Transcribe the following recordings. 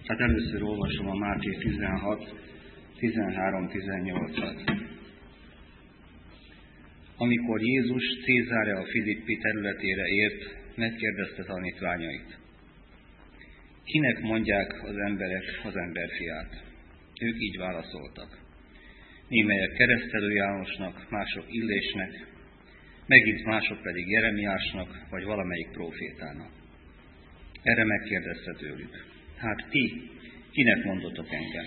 Hát először olvasom a Máté 16, 13-18-at. Amikor Jézus Cézarea Filippi területére ért, megkérdezte tanítványait: kinek mondják az emberek az emberfiát? Ők így válaszoltak: némelyek Keresztelő Jánosnak, mások Illésnek, megint mások pedig Jeremiásnak, vagy valamelyik prófétának. Erre megkérdezte tőlük: hát ti, kinek mondotok engem?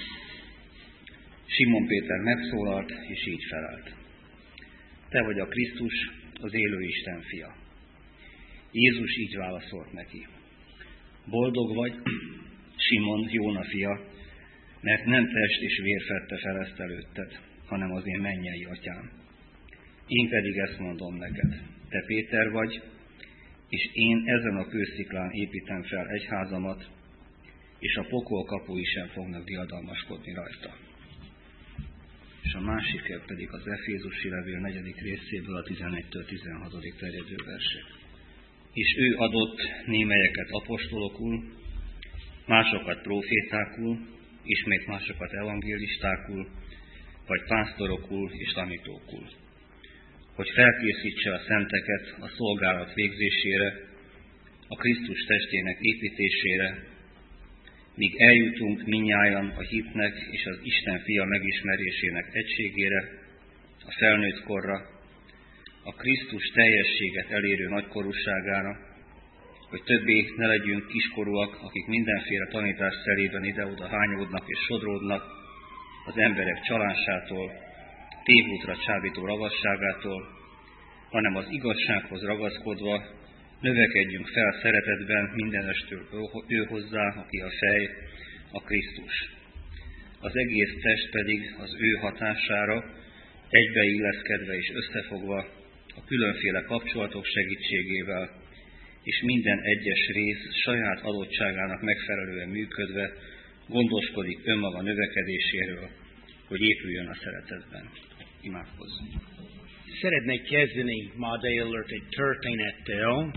Simon Péter megszólalt, és így felelt: te vagy a Krisztus, az élő Isten fia. Jézus így válaszolt neki: boldog vagy, Simon, Jóna fia, mert nem test és vér fedte fel ezt előtted, hanem az én mennyei atyám. Én pedig ezt mondom neked: te Péter vagy, és én ezen a kősziklán építem fel egyházamat, és a pokol kapui sem fognak diadalmaskodni rajta. És a másik pedig az Efézusi levél 4. részéből a 11-től 16. terjedő versek. És ő adott némelyeket apostolokul, másokat prófétákul, ismét másokat evangélistákul, vagy pásztorokul és tanítókul, hogy felkészítse a szenteket a szolgálat végzésére, a Krisztus testének építésére, míg eljutunk mindnyájan a hitnek és az Isten fia megismerésének egységére, a felnőtt korra, a Krisztus teljességet elérő nagykorúságára, hogy többé ne legyünk kiskorúak, akik mindenféle tanítás szerében ide-oda hányódnak és sodródnak az emberek csalásától, tévútra csábító ravasságától, hanem az igazsághoz ragaszkodva növekedjünk fel szeretetben mindenestől ő hozzá, aki a fej, a Krisztus. Az egész test pedig az ő hatására, egybeilleszkedve és összefogva, a különféle kapcsolatok segítségével, és minden egyes rész saját adottságának megfelelően működve gondoskodik önmaga növekedéséről, hogy épüljön a szeretetben. Imádkozzunk. Szeretnék kezdeni ma délelőtt egy történettel.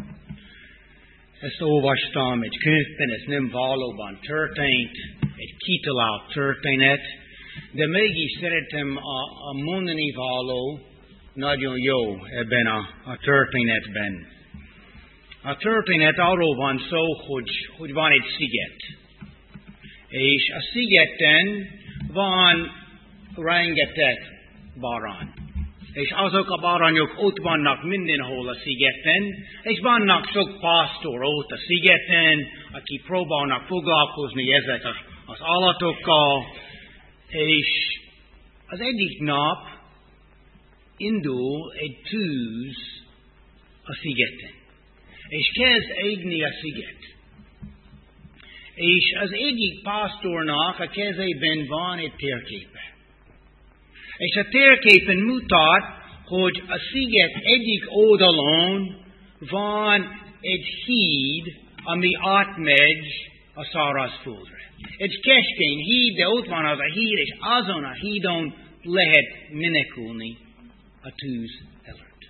Ezt olvastam egy könyvben, ez nem valóban történt, egy kitalált történet, de mégis szeretem a mondani való nagyon jó ebben a történetben. A történet arról van szó, hogy van egy sziget. És a szigeten van rengeteg bárány. És azok a bárányok ott vannak mindenhol a szigeten, és vannak sok pásztor ott a szigeten, akik próbálnak foglalkozni ezek az állatokkal, és az egyik nap indul egy tűz a szigeten, és kezd égni a sziget. És az egyik pásztornak a kezében van egy térképe. És a térképen mutat, hogy a sziget egyik oldalon van egy híd, ami átmegy a szárazföldre. Egy keskeny híd, de ott van az a híd, és azon a hídon lehet menekülni a tűz előtt.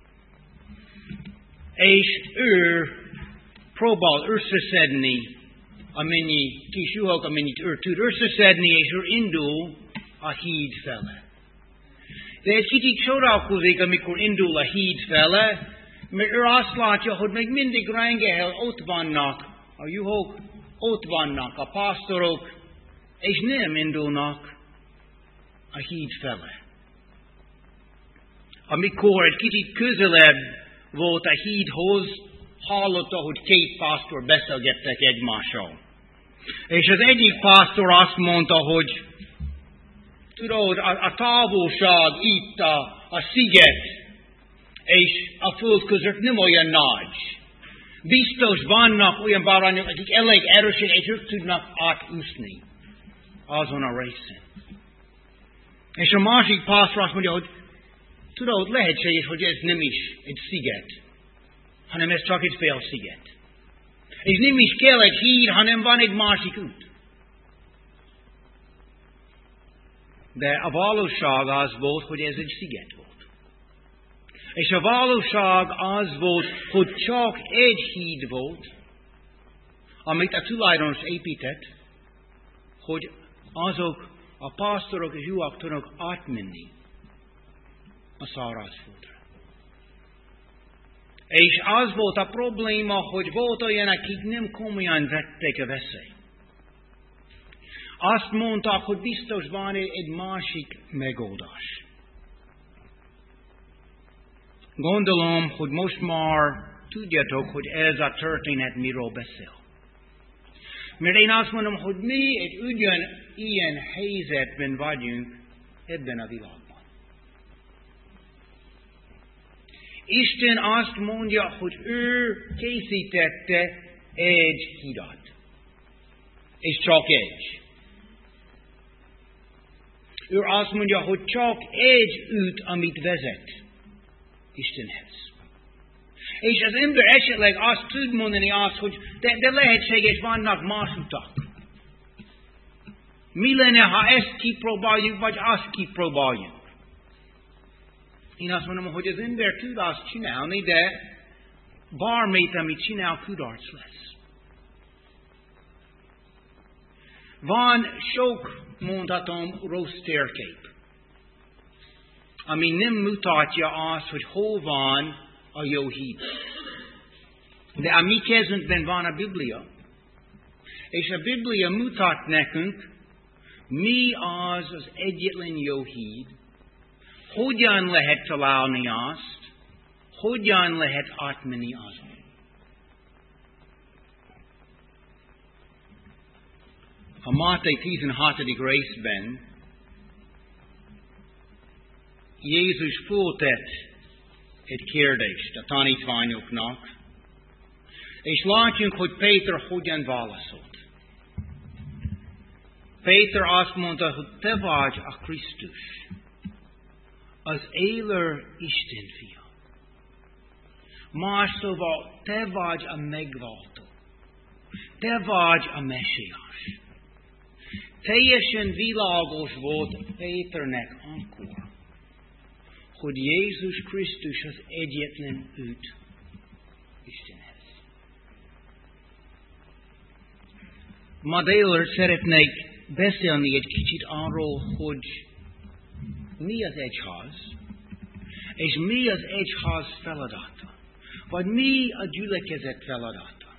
És ő próbál összeszedni amennyi kis juhok, amennyit ő tud összeszedni, és ő indul a híd fele. De egy kicsit csodálkozik, amikor indul a híd fele, mert ő azt látja, hogy még mindig rengeteg ott vannak a juhok, ott vannak a pásztorok, és nem indulnak a híd fele. Amikor egy kicsit közelebb volt a hídhoz, hallotta, hogy két pásztor beszélgettek egymással. És az egyik pásztor azt mondta, hogy tudod, a távolság itt a sziget és a föld között nem olyan nagy. Biztos vannak olyan bárányok, akik elég erősek, és ők tudnak átúszni azon a részen. És a másik pásztor azt mondja, hogy tudod, lehetséges, hogy ez nem is egy sziget, hanem ez csak egy fél sziget. És nem is kell egy híd, hanem van egy másik út. De a valóság az volt, hogy ez egy sziget volt. És a valóság az volt, hogy csak egy híd volt, amit a tulajdonos épített, hogy azok a pásztorok és juhak tudnak átmenni a szárazföldre. És az volt a probléma, hogy volt olyan, akik nem komolyan vették a veszélyt. Azt mondták, hogy biztos van egy másik megoldás. Gondolom, hogy most már tudjátok, hogy ez a történet miről beszél. Mert én azt mondom, hogy mi egy ugyanilyen helyzetben vagyunk ebben a világban. Isten azt mondja, hogy ő készítette egy hidat. És csak egy. Ő azt mondja, hogy csak egy út, amit vezet Istenhez. És az ember esetleg azt tud mondani hogy de lehetséges, vannak más utak. Mi lenne, ha ezt kipróbáljuk, vagy azt kipróbáljuk? Én azt mondom, hogy az ember tud azt csinálni, de bármit, amit csinál, kudarc lesz. Van sok, mondhatom, rossz térkép, ami nem mutatja azt, hogy hol van a jó híd. De a mi kezünkben van a Biblia. És a Biblia mutat nekünk, mi az egyetlen jó híd, hogyan lehet találni azt, hogyan lehet átmenni azon. A Máté 16. részben Jézus föltett egy kérdést a tanítványoknak, és látjunk, hogy Péter hogyan válaszolt. Péter azt mondta, hogy te vagy a Krisztus, az élő Isten fia. Más szóval, te vagy a megváltó. Te vagy a mesiás. Teljesen világos volt Péternek akkor, hogy Jézus Krisztus az egyetlen út Istenhez. Ma délelőtt szeretnék beszélni egy kicsit arról, hogy mi az egyház, és mi az egyház feladata, vagy mi a gyülekezet feladata.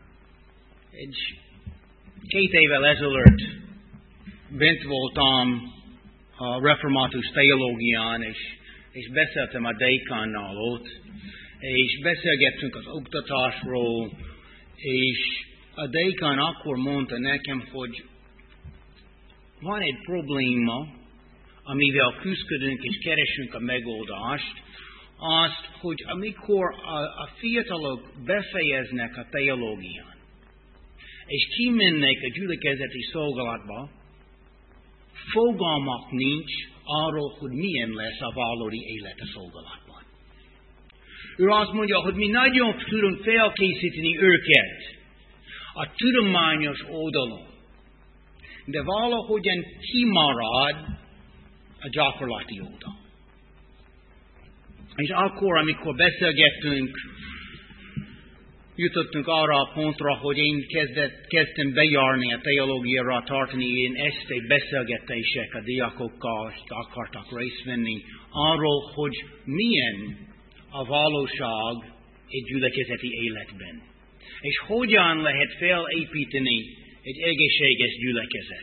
2 évvel ezelőtt bent voltam a református teológián, és beszéltem a dékánnal ott, és beszélgettünk az oktatásról, és a dékán akkor mondta nekem, hogy van egy probléma, amivel küzdködünk és keresünk a megoldást, azt, hogy amikor a fiatalok befejeznek a teológián, és kimennek a gyülekezeti szolgálatba, fogalmak nincs arról, hogy milyen lesz a valódi élet a szolgálatban. Ő azt mondja, hogy mi nagyon tudunk felkészíteni őket a tudományos oldalon, de valahogyan kimarad a gyakorlati oldal. És akkor, amikor beszélgettünk, jutottunk arra a pontra, hogy én kezdtem bejárni a teológiára, tartani ilyen esztei beszélgetések a diákokkal, és akartak részt venni arról, hogy milyen a valóság egy gyülekezeti életben. És hogyan lehet felépíteni egy egészséges gyülekezet.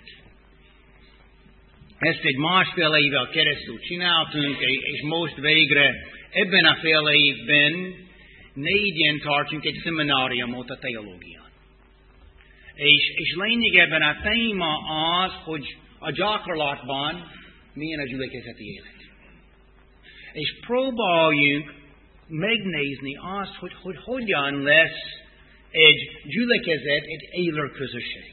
Ezt egy másfél évvel keresztül csináltunk, és most végre ebben a fél évben 4-en tartjuk egy szemináriumot a teológián. És lényegében a téma az, hogy a gyakorlatban milyen a gyülekezeti élet. És próbáljunk megnézni azt, hogy hogyan lesz egy gyülekezet, egy élő közösség.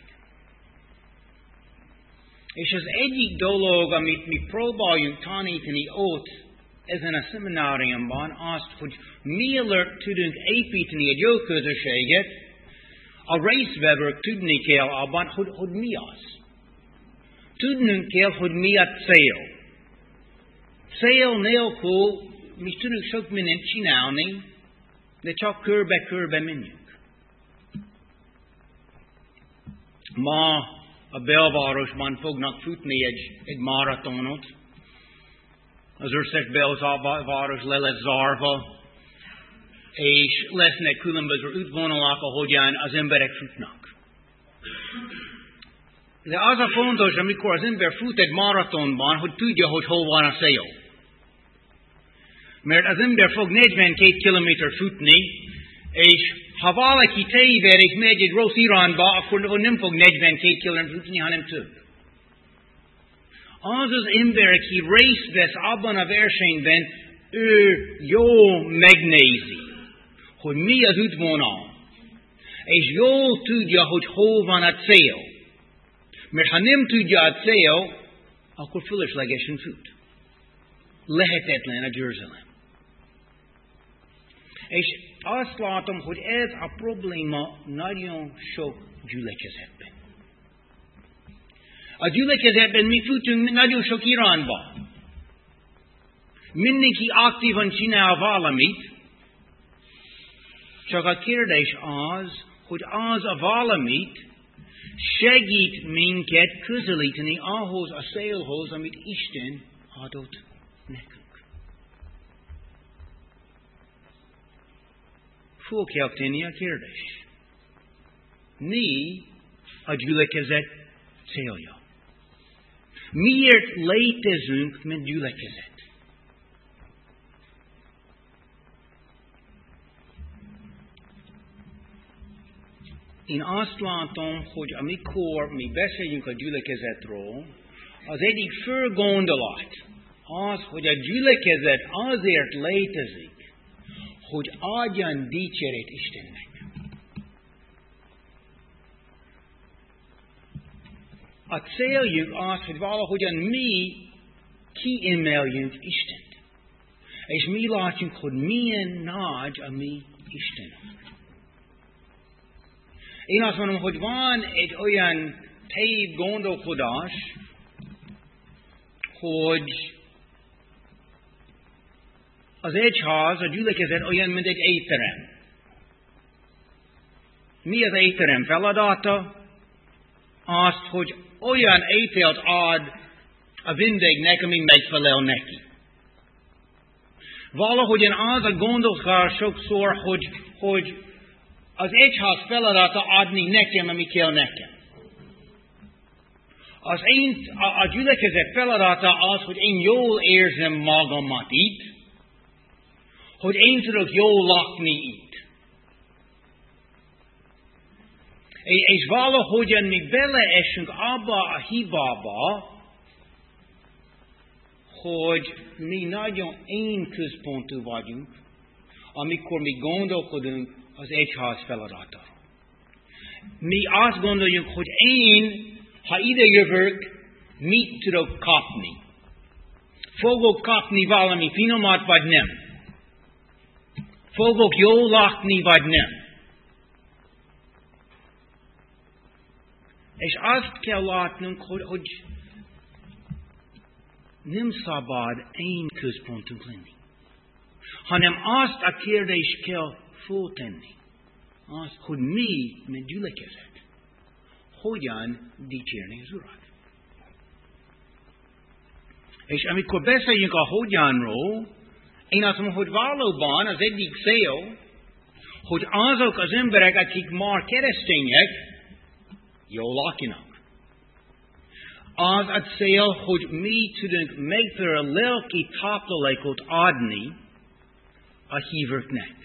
És az egyik dolog, amit mi próbáljunk tanítani ott, ezen a szemináriumban azt, hogy mielőtt tudunk építeni egy jó közösséget, a résztvevők tudni kell abban, hogy mi az. Tudnunk kell, hogy mi a cél. Cél nélkül mi tudunk sok mindent csinálni, de csak körbe-körbe menjünk. Ma a belvárosban fognak futni egy maratonot. Az összes belváros le lesz zárva, és lesznek különböző útvonalak, ahogyan az emberek futnak. De az a fontos, amikor az ember fut egy maratonban, hogy tudja, hogy hol van a cél. Mert az ember fog 42 kilométer futni, és ha valaki téved és megy egy rossz irányba, akkor nem fog 42 kilométer futni, hanem több. Az az ember, aki részt vesz abban a versenyben, ő jól megnézi, hogy mi az útvonal, és jól tudja, hogy hol van a cél. Mert ha nem tudja a cél, akkor fölöslegesen fut. Lehetetlen a győzelem. És azt látom, hogy ez a probléma nagyon sok gyülekezetben. A gyülekezetben mi futunk nagyon sok irányba. Mindenki aktívan csinál valamit, csak a kérdés az, hogy az a valamit segít minket közelíteni ahhoz a célhoz, amit Isten adott nekünk. Föl kell tenni a kérdés. Mi a gyülekezet célja? Miért létezünk, mint gyülekezet? Én azt látom, hogy amikor mi beszéljünk a gyülekezetről, az egyik fő gondolat az, hogy a gyülekezet azért létezik, hogy adjan dicséret Istennek. A céljunk az, hogy valahogyan mi kiemeljünk Istent. És mi látjuk, hogy milyen nagy a mi Istenünk. Én azt mondom, hogy van egy olyan tév gondolkodás, hogy az egyház, a gyülekezet olyan, mint egy étterem. Mi az étterem feladata? Azt, hogy olyan ételt ad a vendégnek, ami megfelel neki. Valahogyan az a gondolkodás sokszor, hogy az egyház feladata adni nekem, ami kell nekem. A gyülekezet feladata az, hogy én jól érzem magamat itt, hogy én tudok jól lakni itt. És valahogyan mi beleesünk abba a hibába, hogy mi nagyon én központú vagyunk, amikor mi gondolkodunk az egyház feladatáról. Mi azt gondoljuk, hogy én, ha ide jövök, mit tudok kapni? Fogok kapni valami finomat, vagy nem? Fogok jól lakni, vagy nem? És azt kell látnunk, hogy nem szabad én központunk lenni, hanem azt a kérdést kell föltenni, azt, hogy mi, mint gyülekezet, hogyan dicsérni az Urat. És amikor beszéljünk a hogyanról, én azt mondom, hogy valóban az egyik cél, hogy azok az emberek, akik már keresztények, jól lakjanak. Az a cél, hogy mi tudunk megfelelő lelki táplálékot adni a hívőknek.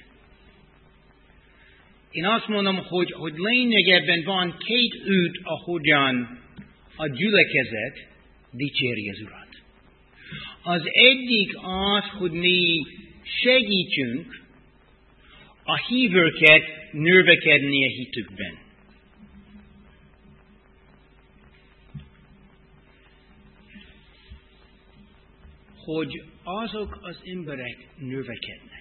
Én azt mondom, hogy lényegében van két út, ahogyan a gyülekezet dicséri az Urat. Az egyik az, hogy mi segítsünk a hívőket növekedni a hitükben. Hogy azok az emberek növekednek.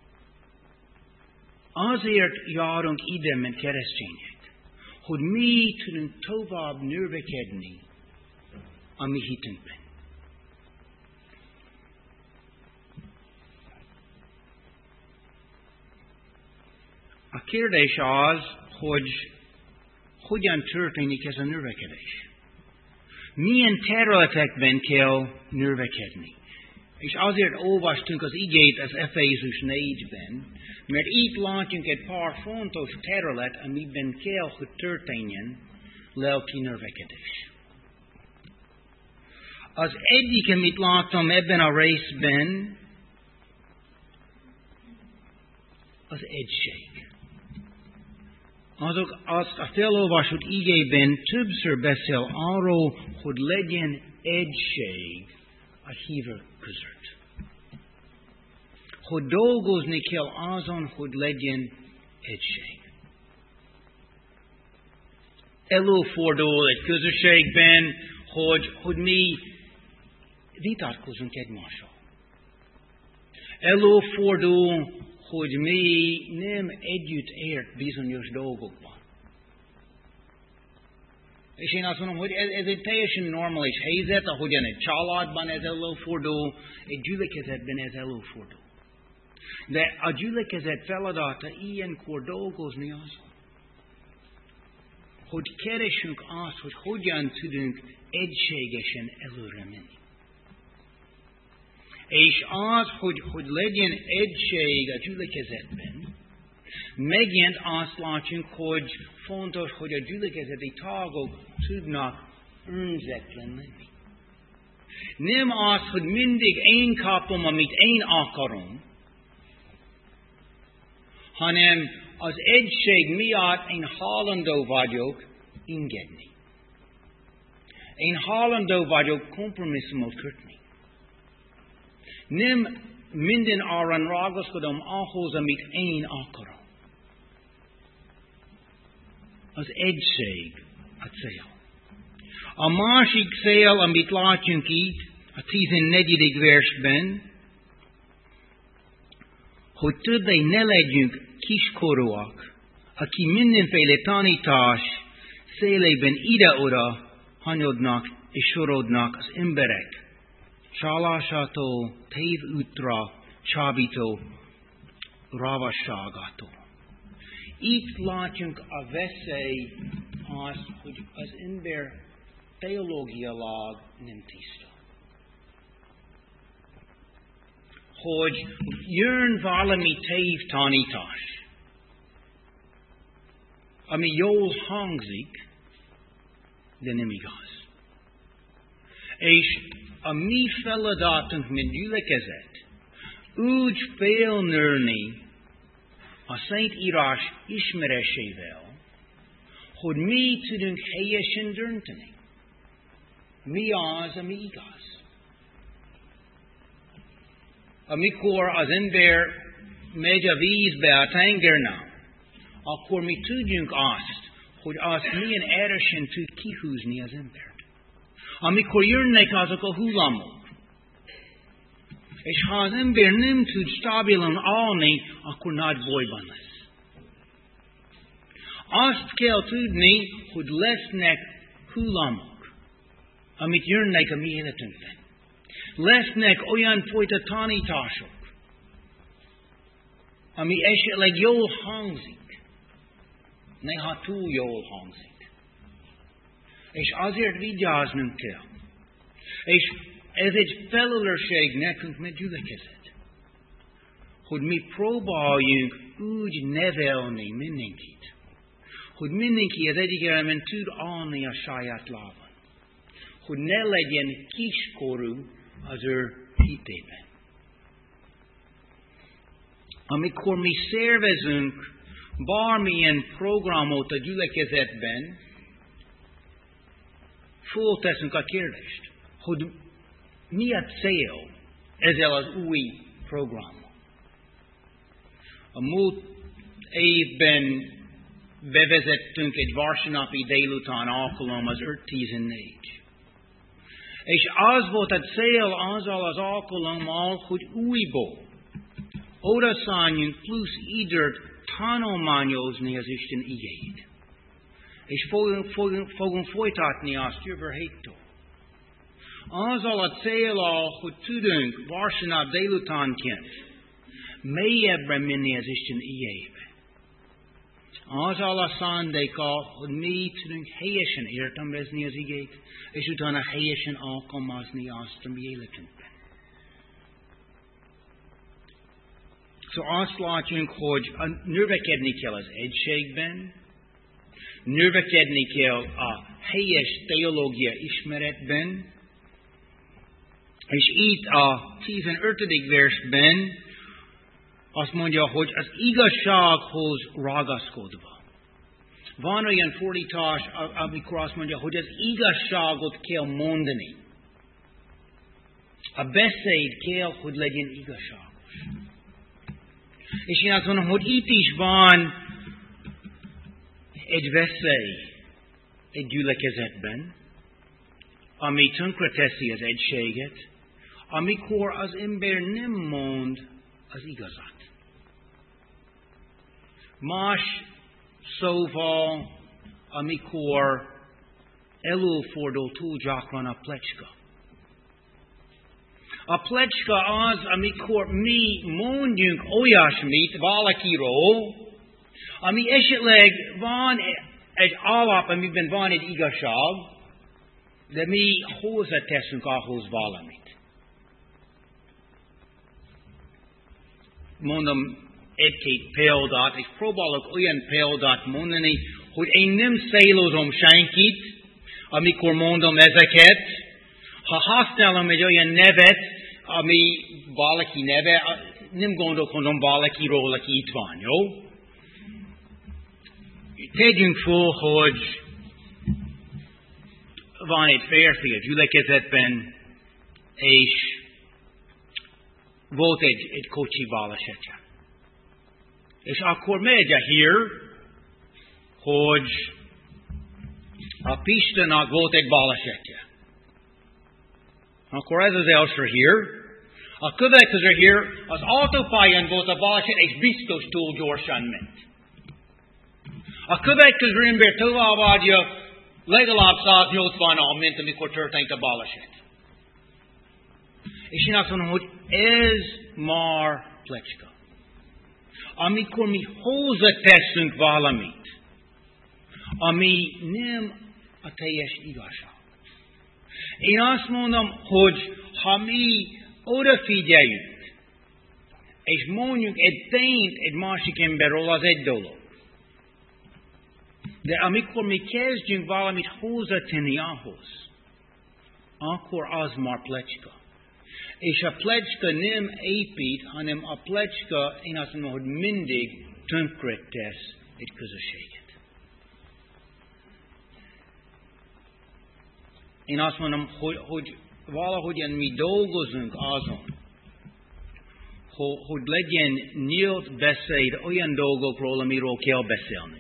Azért járunk ide, mint keresztények, hogy mi tudunk tovább növekedni a mi hitünkben. A kérdés az, hogyan történik ez a növekedés. Milyen területekben kell növekedni. És azért olvastunk az igét az Efézus 4-ben, mert itt látjunk egy pár fontos terület, amiben kell, hogy történjen lelki növekedés. Az egyik, amit látom ebben a részben, az egység. Azt a felolvasott igében többször beszél arról, hogy legyen egység a hívők között. Hogy dolgozni kell azon, hogy legyen egység. Előfordul egy közösségben, hogy mi vitatkozunk egymással. Előfordul, hogy mi nem együtt ért bizonyos dolgokban. És én azt mondom, hogy ez egy teljesen normális helyzet, ahogyan egy családban ez előfordul, egy gyülekezetben ez előfordul. De a gyülekezet feladata ilyenkor dolgozni az, hogy keresünk azt, hogy hogyan tudunk egységesen előre menni. És az, hogy legyen egység a gyülekezetben, megint azt látjuk, hogy fontos, hogy a gyülekezeti tagok tudnak önzetlen lenni. Nem az, hogy mindig én kapom, amit én akarom, hanem az egység miatt én hajlandó vagyok engedni. Én hajlandó vagyok kompromisszumot kötni. Nem minden áron ragaszkodom ahhoz, amit én akarom. Az egység a cél. A másik cél, amit látjunk itt, a 14. versben, hogy többé ne legyünk kiskorúak, aki mindenféle tanítás szélében ide-oda hanyodnak és sorodnak az emberek csalásától, tévútra csábító ravasságától. Itt látjunk a veszély azt, hogy az ember teológiailag nem tiszta. Hogy jön valami tévtanítás, ami jól hangzik, de nem igaz. És a mi feladatunk, mint gyülekezet, úgy felnőni a Szentírás ismerésével, hogy mi tudunk helyesen dönteni. Mi az, ami igaz. Amikor az ember megy a vízbe a tengeren, akkor mi tudjunk azt, hogy azt milyen erősen tud kihúzni az embert. Amikor jönnek azok a hullámok, és ha az ember nem tud stabilan állni, akkor nagy bajban lesz. Azt kell tudni, hogy lesznek hullámok, amit jönnek a mi életünkben. Lesznek olyan fajta tanítások, ami esetleg jól hangzik, néha túl jól hangzik. És azért vigyáznunk kell. És ez egy felelősség nekünk, mint gyülekezet, hogy mi próbáljunk úgy nevelni mindenkit, hogy mindenki az egyik elemben tud állni a saját lábon. Hogy ne legyen kiskorú az ő hitében. Amikor mi szervezünk bármilyen programot a gyülekezetben, fölteszünk a kérdést, hogy mi a cél ezzel az új programmal. A múlt évben bevezettünk egy vasárnapi délután alkalom, az 5-14. És az volt a cél azzal az alkalommal, hogy újból odaszálljunk plusz időt tanulmányozni az Isten igéjét. És fogunk folytatni azt jövő héttől. Azzal a céllal, hogy tudunk vasárnap délutánként mélyebbre menni az Isten igéjébe. Az alla szándéka, hogy mi tudunk helyesen értelmezni az igét, és utána helyesen alkalmazni azt a mi életünkben. Szóval azt látjuk, hogy növekedni kell az egységben, növekedni kell a helyes teológia ismeretben, és itt a 15. versben azt mondja, hogy az igazsághoz ragaszkodva. Van olyan fordítás, amikor azt mondja, hogy az igazságot kell mondani. A beszéd kell, hogy legyen igazságos. És én azt mondom, hogy itt is van egy veszély egy gyülekezetben, ami tönkreteszi az egységet, amikor az ember nem mond az igazat. Más szóval, amikor előfordul túl gyakran a plecska. A plecska az, amikor mi mondjunk olyasmit valakiről, ami esetleg van egy alap, amiben van egy igazság, de mi hozzáteszünk ahhoz valamit. Mondom egy-két példát, és próbálok olyan példát mondani, hogy én nem szélozom senkit, amikor mondom ezeket. Ha használom egy olyan nevet, ami valaki neve, nem gondolkodom valakiról, aki itt van, jó? Tegyünk fel, hogy van egy férfi a gyülekezetben, és volt egy kocsi balesetje. És akkor megy a hír, hogy a Pistennek volt egy balesetje. Akkor ez az első hír. A következő hír, az autópályán volt a baleset, és biztos túl gyorsan ment. A következő ember továbbadja, legalább 180-al ment, amikor történt a baleset. És én azt mondom, hogy ez már plecska. Amikor mi hozzáteszünk valamit, ami nem a teljes igazság. Én azt mondom, hogy ha mi odafigyeljünk, és mondjuk egy tényt egy másik emberről, az egy dolog. De amikor mi kezdjünk valamit hozzátenni ahhoz, akkor az már plecska. És a plecska nem épít, hanem a plecska, én azt mondom, hogy mindig tönkretesz egy közösséget. Én azt mondom, hogy valahogyan mi dolgozunk azon, hogy legyen nyílt beszéd olyan dolgokról, amiről kell beszélni.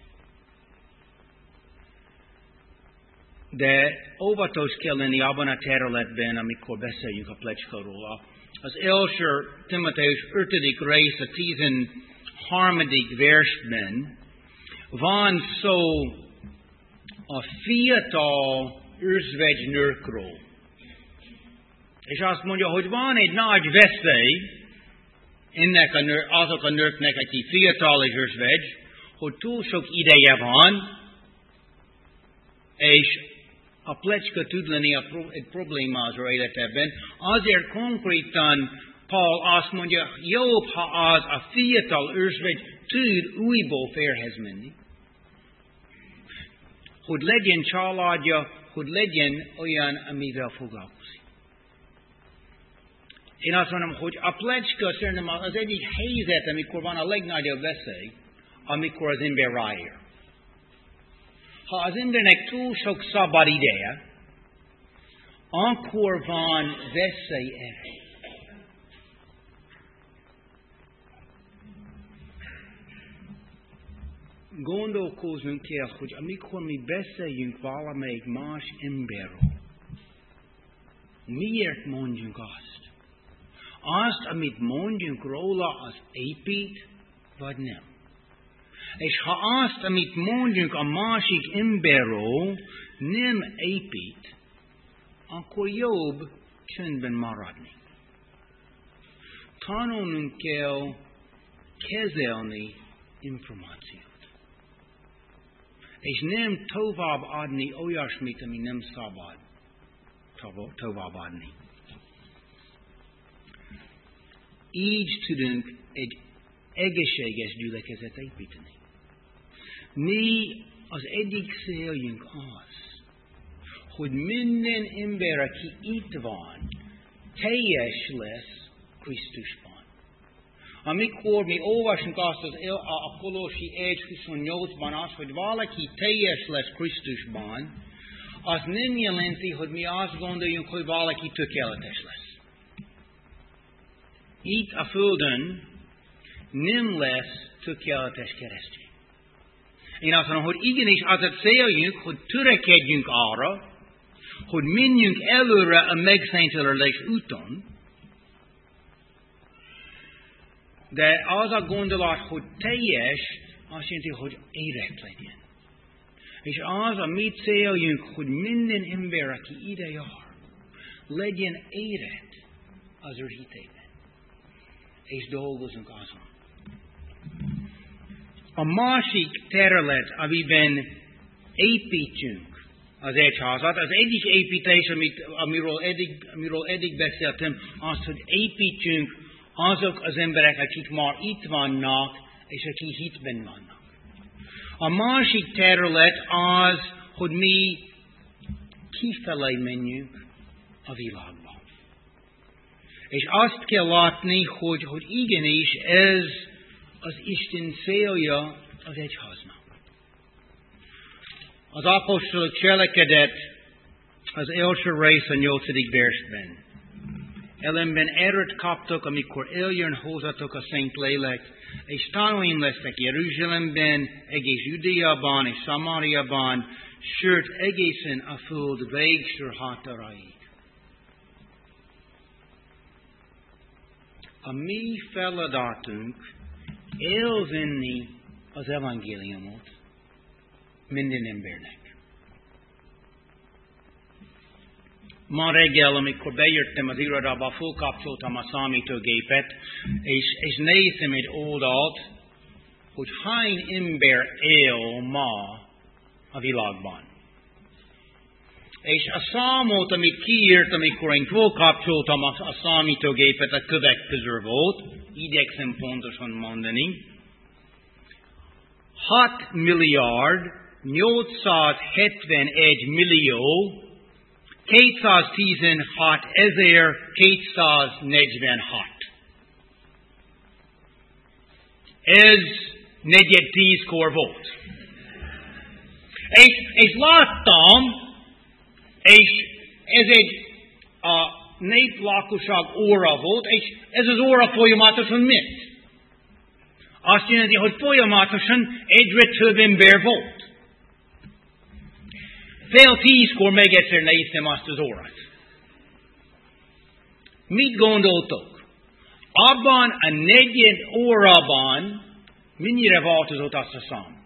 De óvatos kell lenni abban a területben, amikor beszéljünk a plecskáról. Az első Timoteus 5. rész, a 13. versben van szó a fiatal özvegy nőkről. És azt mondja, hogy van egy nagy veszély azok a nőknek, aki fiatal és özvegy, hogy túl sok ideje van, és a plecska tud lenni egy probléma az életében. Azért konkrétan Paul azt mondja, jobb, ha az a fiatal özvegy tud újból férjhez menni. Hogy legyen családja, hogy legyen olyan, amivel foglalkozik. Én azt mondom, hogy a plecska szerintem az egyik helyzet, amikor van a legnagyobb veszély, amikor az ember ráér. Ha az embernek túl sok szabad ideje, akkor van veszély erre. Gondolkoznunk kell, hogy amikor mi beszéljünk valamelyik más emberről, miért mondjunk azt? Azt, amit mondjunk róla, az épít, vagy nem? És ha azt, amit mondjunk a másik emberről, nem épít, akkor jobb csöndben maradni. Tanulnunk kell kezelni információt. és nem tovább adni olyasmit, ami nem szabad tovább adni. Így tudunk egy egészséges gyülekezet építeni. Mi az egyik céljunk az, hogy minden ember, aki itt van, teljes lesz Krisztusban. Amikor mi olvasunk azt a Kolossi 1:28-ban azt, hogy valaki teljes lesz Krisztusban, az nem jelenti, hogy mi azt gondoljunk, hogy valaki tökéletes lesz. Itt a Földön nem lesz tökéletes keresztény. Én azt mondom, hogy igenis az a céljunk, hogy törekedjünk arra, hogy menjünk előre a megszentelődés úton, de az a gondolat, hogy teljes, azt jelenti, hogy érett legyen. És az a mi céljunk, hogy minden ember, aki ide jár, legyen érett az ő hitében. És dolgozunk azon. A másik terület, amiben építjünk az egyházat, az egyik építés, amiről eddig beszéltem, az, hogy építjünk azok az emberek, akik már itt vannak, és akik hitben vannak. A másik terület az, hogy mi kifelé menjünk a világban. És azt kell látni, hogy igenis ez az Isten célja az egyháznak. Az apostolok cselekedet az első rész a 8. versben. Ellenben erőt kaptok, amikor eljön hozzatok a Szent Lélek, és tanúim lesznek Jeruzsálemben, egész Judéában és Samáriában, sőt egészen a föld végső határaig. A mi feladatunk élvenni az evangéliumot minden embernek. Ma reggel, amikor bejöttem az irodába, fölkapcsoltam a számítógépet, és néztem egy oldalt, hogy hány ember él ma a világban. És a számot, amit kiírt, amikor én fölkapcsoltam a számítógépet, a következő volt, igyekszem pontosan mondani, 6 milliárd 871 millió 216.246. Ez 9:10-kor volt. És láttam, és ez egy néplakosság óra volt, és ez az óra folyamatosan ment. Azt jelenti, hogy folyamatosan egyre több ember volt. Fél 10-kor még egyszer néztem azt az órát. Mit gondoltok? Abban a 4 órában mennyire változott azt a szám?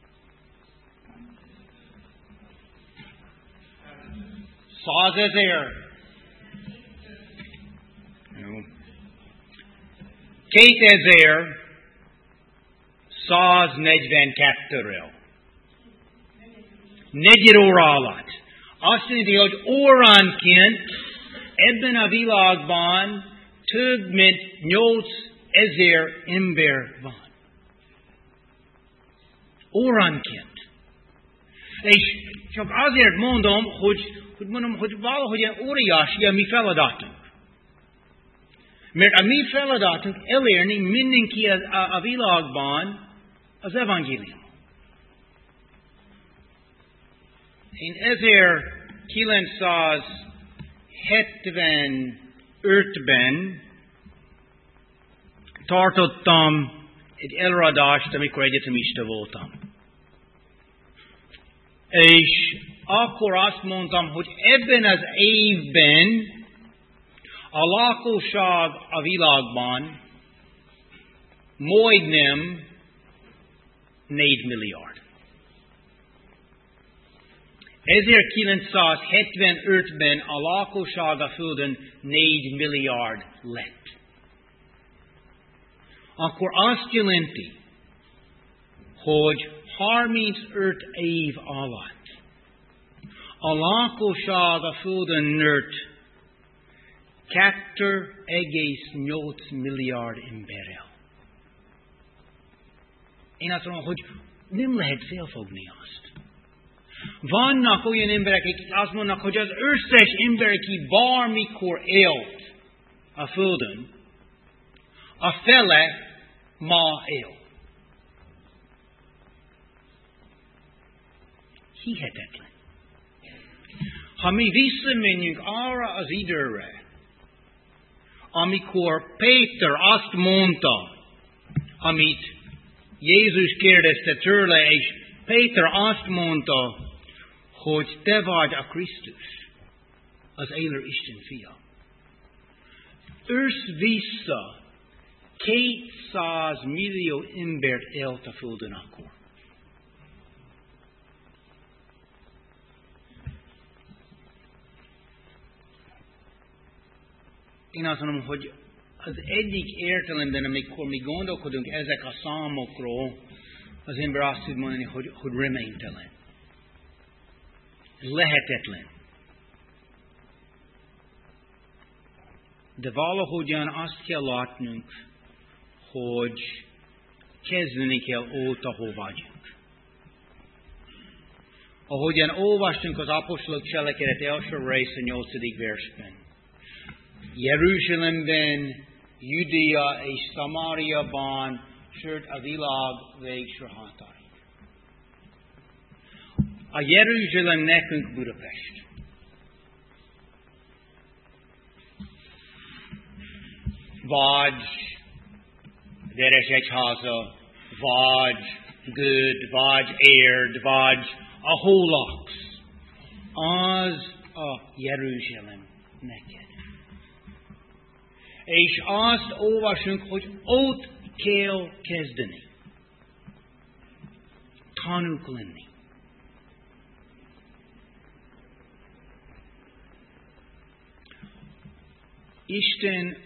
100 000. 2142-ről. 4 óra alatt. Azt jelenti, hogy óránként ebben a világban több mint 8000 ember van. Óránként. És csak azért mondom, hogy valahogy óriási a mi feladatunk. Mert a mi feladatunk elérni mindenki a világban az evangélium. Én 1975-ben tartottam egy előadást, amikor egyetemista voltam. És akkor azt mondtam, hogy ebben az évben a lakosság a világban majdnem 4 milliárd. 1975-ben a lakosság a Földön 4 milliárd lett. Akkor azt jelenti, hogy Harmins év alatt. A lakosság a földön nőtt 2,8 milliárd emberrel. Én azt mondom, hogy nem lehet felfogni azt. Vannak olyan emberek, akik azt mondnak, hogy az összes ember, aki bármikor élt a földön, a fele ma él. Hihetetlen. Ha mi visszamegyünk arra az időre, amikor Péter azt mondta, amit Jézus kérdezte tőle, és Péter azt mondta, hogy te vagy a Krisztus, az élő Isten fia. Össz-vissza 200 millió embert élt a földön akkor. Én azt mondom, hogy az egyik értelemben, amikor mi gondolkodunk ezek a számokról, az ember azt tud mondani, hogy reménytelen. Lehetetlen. De valahogyan azt kell látnunk, hogy kezdeni kell ott, ahol vagyunk. Ahogyan olvastunk az apostolok cselekedet első része 8. versben. Jeruzsálemben, Judea és Szamáriában, sőt a világ végső határig. A Jeruzsálem nekünk Budapest. Vagy Veres Egyháza, vagy Göd, vagy Érd, vagy ahol laksz. Az a Jeruzsálem neked. És azt olvasunk, hogy ott kell kezdeni. Tanúk lenni. Isten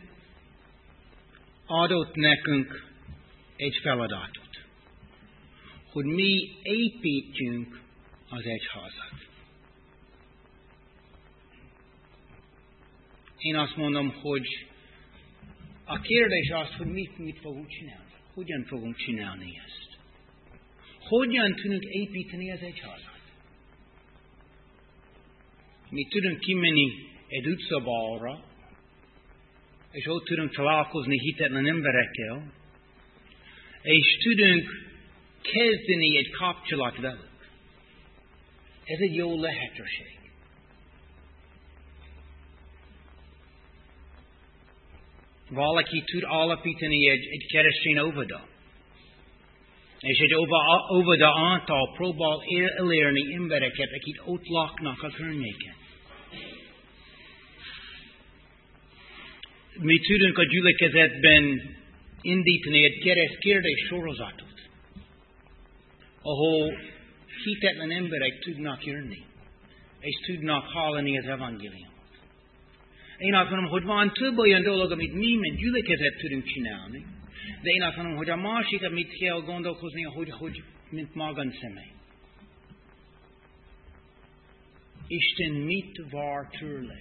adott nekünk egy feladatot, hogy mi építjünk az egyházat. Én azt mondom, hogy a kérdés az, hogy mit fogunk csinálni. Hogyan fogunk csinálni ezt? Hogyan tudunk építeni az egyházat? Mi tudunk kimenni egy utcabalra, és ott tudunk találkozni hitetlen emberekkel, és tudunk kezdeni egy kapcsolat velük. Ez egy jó lehetőség. Valaki tud alapítani egy keresztény óvoda. És egy óvoda által próbál elérni embereket, akik ott laknak a környéken. Mi tudunk a gyülekezetben indítani egy keresztkérdés sorozatot, ahol hitetlen emberek tudnak jönni, és tudnak hallani az evangéliumot. Én azt mondom, hogy van több olyan dolog, amit mi, mint gyülekezet tudunk csinálni, de én azt mondom, hogy a másik, amit kell gondolkozni, hogy mint magánszemély. Isten mit vár tőled?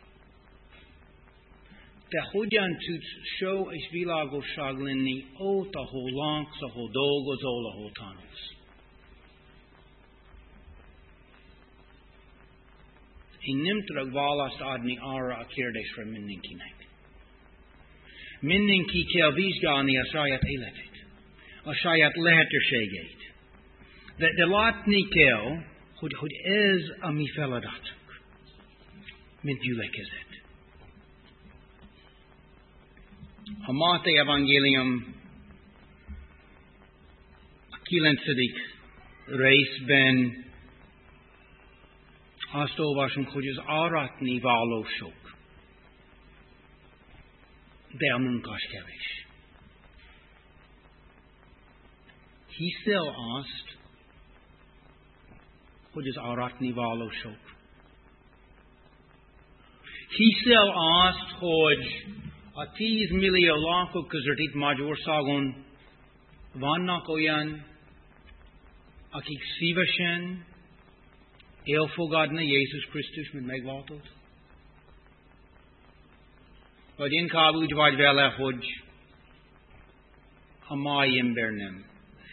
Te hogyan tudsz só és világosság lenni ott, ahol laksz, ahol dolgozol, ahol tanulsz? Én nem tudok választ adni arra a kérdésre mindenkinek. Mindenki kell vizsgálni a saját életét, a saját lehetőségeit. De látni kell, hogy ez a mi feladatunk, mint gyülekezet. A Máté evangélium a 9. részben azt olvasunk, hogy az aratni való sok, de a munkás kevés. Hiszel azt, hogy az aratni való sok? Hiszel azt, hogy a 10 millió lakók között itt Magyarországon vannak olyan akik szívesen elfogadna Jézus Krisztus, mint megváltót? Vagy inkább úgy vagy vele, hogy a mai ember nem.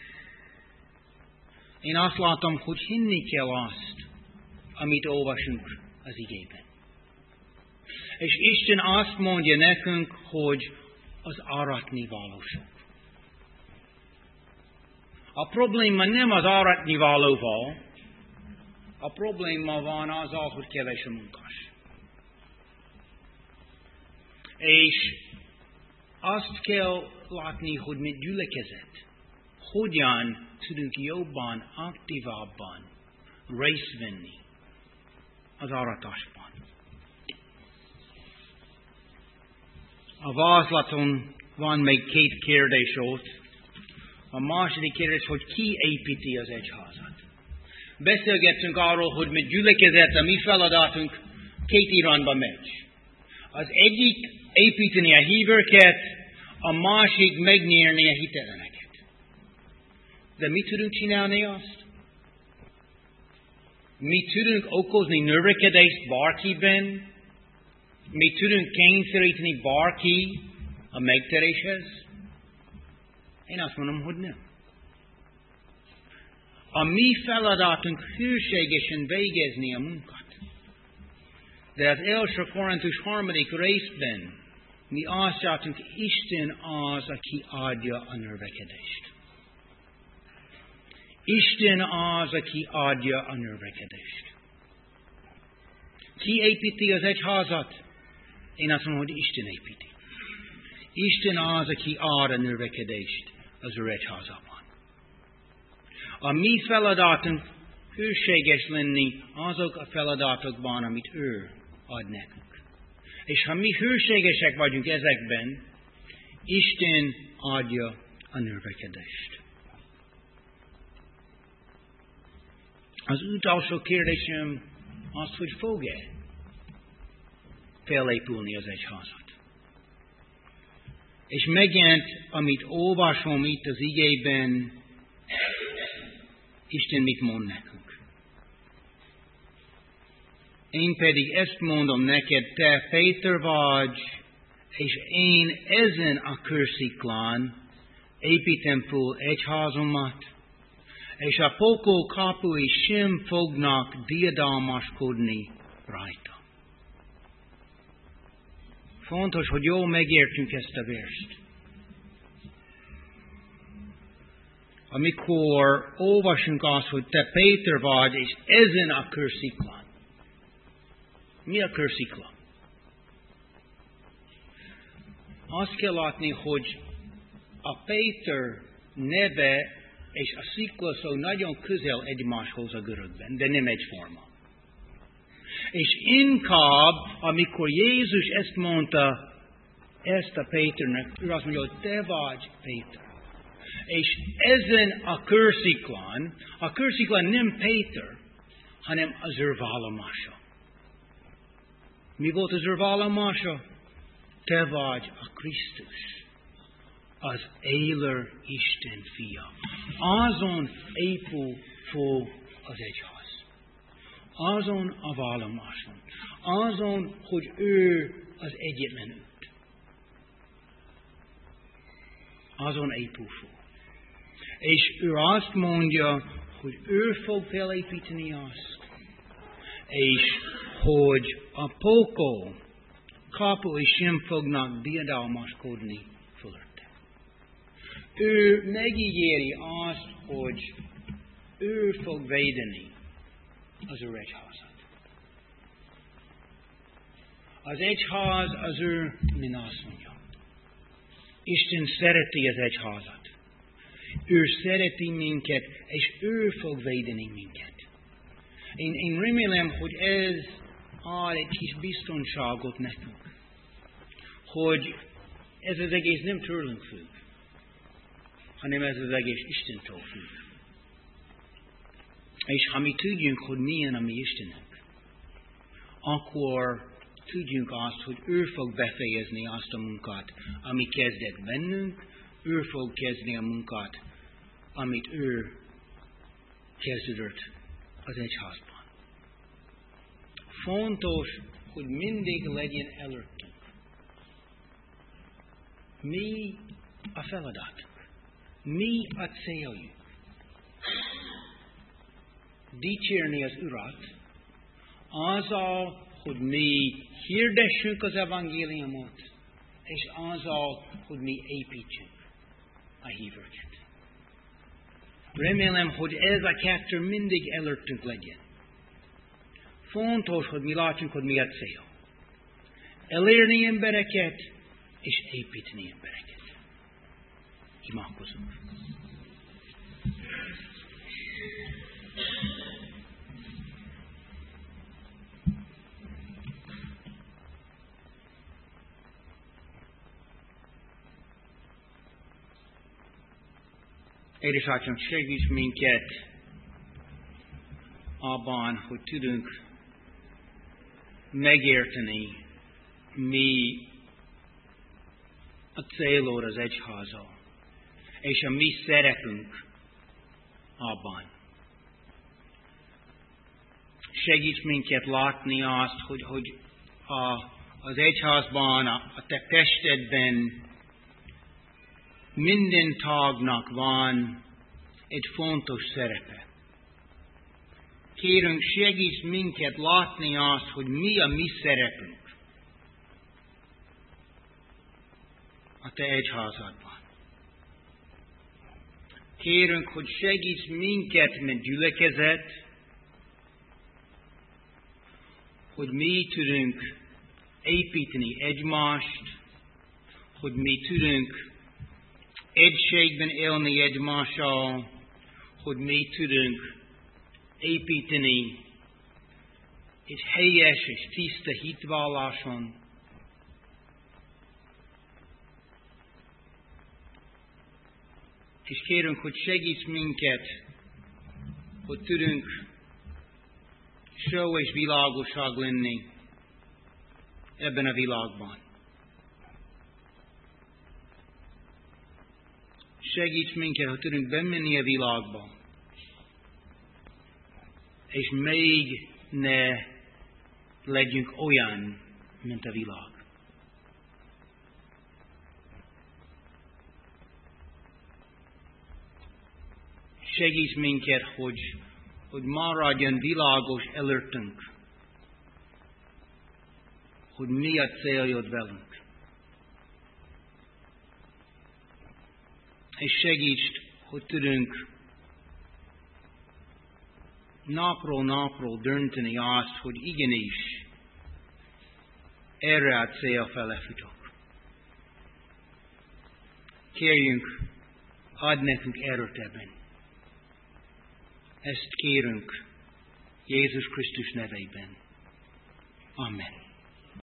Én azt látom, hogy hinni kell azt, amit olvasunk az igében. És Isten azt mondja nekünk, hogy az aratni valóság. A probléma nem az aratni valóval, a probléma van azzal, hogy kevés a munkás. És azt kell látni, hogy mi gyülekezet, hogyan tudunk jobban, aktívabban részt venni az aratásban. A vázlaton van még 2 kérdés ott. A második kérdés, hogy ki építi az egyházat. Beszélgettünk arról, hogy mi gyülekezet, a mi feladatunk 2 irányba megy. Az egyik építeni a hívőket, a másik megnyerni a hiteleneket. De mi tudunk csinálni azt? Mi tudunk okozni növekedést bárkiben? Mi tudunk kényszeríteni bárki a megtéréshez? Én azt mondom, hogy nem. A mi feladatunk hűségesen végezni a munkát. De az első Korintus 3. részben mi azt látunk, Isten az, aki adja a növekedést. Isten az, aki adja a növekedést. Ki építi az egyházat? Én azt mondom, hogy Isten építi. Isten az, aki ad a növekedést az ő egyházában. A mi feladatunk hűséges lenni azok a feladatokban, amit ő ad nekünk. És ha mi hűségesek vagyunk ezekben, Isten adja a növekedést. Az utolsó kérdésem az, hogy fog-e felépülni az egyházat. És megint, amit olvasom itt az igében, Isten mit mond nekünk. Én pedig ezt mondom neked, te Péter vagy, és én ezen a kősziklán építem föl egyházomat, és a pokol kapui sem fognak diadalmaskodni rajta. Fontos, hogy jól megértünk ezt a verst. Amikor olvasunk azt, hogy te Péter vagy, és ezen a kősziklán. Mi a kőszikla? Azt kell látni, hogy a Péter neve és a szikla szó nagyon közel egymáshoz a görögben, de nem egyforma. És inkább, amikor Jézus ezt mondta, ezt a Péternek, ő azt mondja, hogy te vagy Péter. És ezen a kősziklán nem Péter, hanem az ő vallomása. Mi volt az ő vallomása? Te vagy a Krisztus, az élő Isten fia. Azon épül föl az egyház. Azon a vallomáson. Azon, hogy ő az egyetlen út. Azon épül föl. És ő azt mondja, hogy ő fog felépíteni azt, és hogy a pokol kapui sem fognak diadalmaskodni fölötte. Ő megígéri azt, hogy ő fog védeni az ő egyházat. Az egyház az ő minasszonya. Isten szereti az egyházat. Ő szereti minket, és ő fog védeni minket. Én remélem, hogy ez ad egy kis biztonságot nekünk. Hogy ez az egész nem tőlünk függ, hanem ez az egész Istentől függ. És ha mi tudjunk, hogy milyen a mi Istenünk, akkor tudjunk azt, hogy ő fog befejezni azt a munkát, ami kezdett bennünk, ő fog kezdeni a munkát, amit ő kezdődött az egyházban. Fontos, hogy mindig legyen előttünk. Mi a feladatunk? Mi a céljuk? Dicsérni az Urat azzal, hogy mi hirdessünk az evangéliumot, és azzal, hogy mi építsünk a hívőket. Remélem, hogy ez a kettő mindig előttünk legyen. Fontos, hogy mi látsunk, hogy mi a cél. Elérni embereket, és építeni embereket. Imádkozunk. Édesatyám, segíts minket abban, hogy tudunk megérteni, mi a célod az egyházal, és a mi szerepünk abban. Segíts minket látni azt, hogy az egyházban, a te testedben minden tagnak van egy fontos szerepe. Kérünk, segíts minket látni azt, hogy mi a mi szerepünk a te egyházadban. Kérünk, hogy segíts minket, mint gyülekezet, hogy mi tudunk építeni egymást, hogy mi tudunk egységben élni egymással, hogy mi tudunk építeni egy helyes és tiszta hitvalláson. És kérünk, hogy segíts minket, hogy tudunk só és világosság lenni ebben a világban. Segíts minket, hogy tudunk bemenni a világba, és még ne legyünk olyan, mint a világ. Segíts minket, hogy maradjon világos előttünk, hogy mi a céljod velünk. És segíts, hogy tudunk napról dönteni azt, hogy igenis erre a cél fele futok. Kérjünk, add nekünk erőt ebben. Ezt kérünk Jézus Krisztus nevében. Amen.